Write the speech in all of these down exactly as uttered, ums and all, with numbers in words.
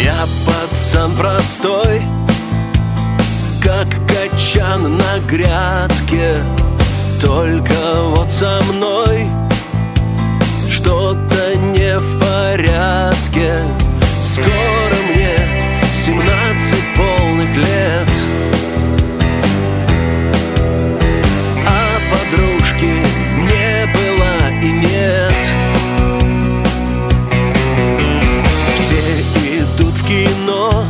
Я пацан простой, как качан на грядке. Только вот со мной что-то не в порядке. Скоро мне семнадцать полных лет, а подружки не было и нет. Все идут в кино,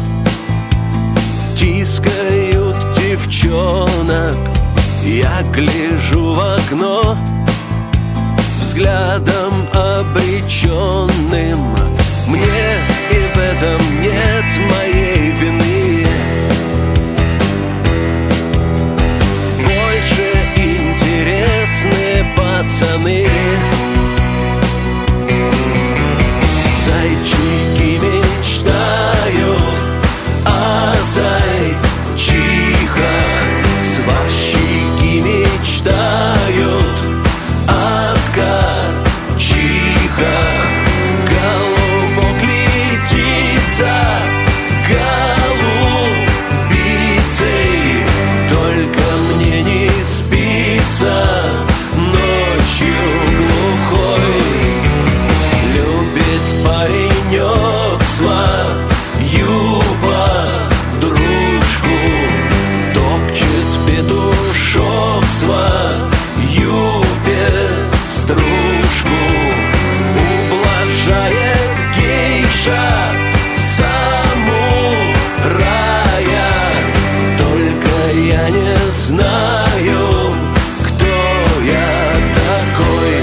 тискают девчонок. Я гляжу в окно взглядом обреченным. Мне и в этом нет моей вины. Больше интересны пацаны. Зайчики мечтают о зайчихах, сварщики мечтают о ткачихах. Голубок летится голубицей, только мне не спится ночью глухой. Любит паренек свою подружку, топчет петушок свою пеструшку. Ублажает гейша самурая, только я не знаю, кто я такой.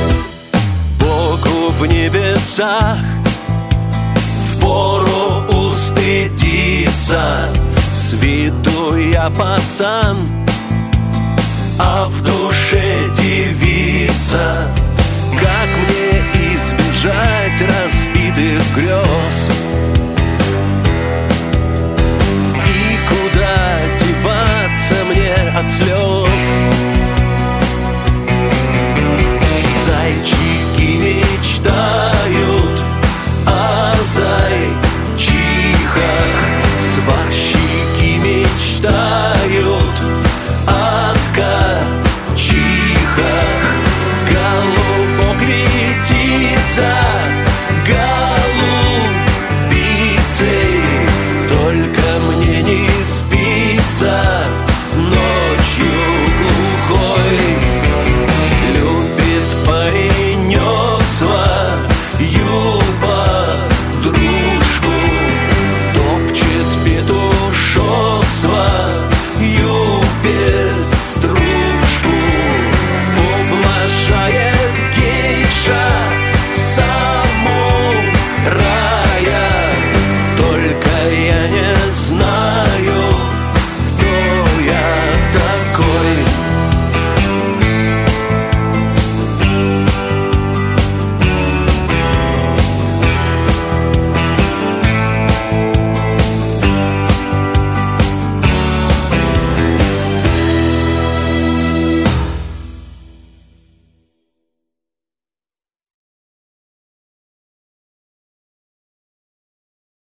Богу в небесах впору устыдиться. С виду я пацан, а в душе девица. Как мне избежать разбитых грез?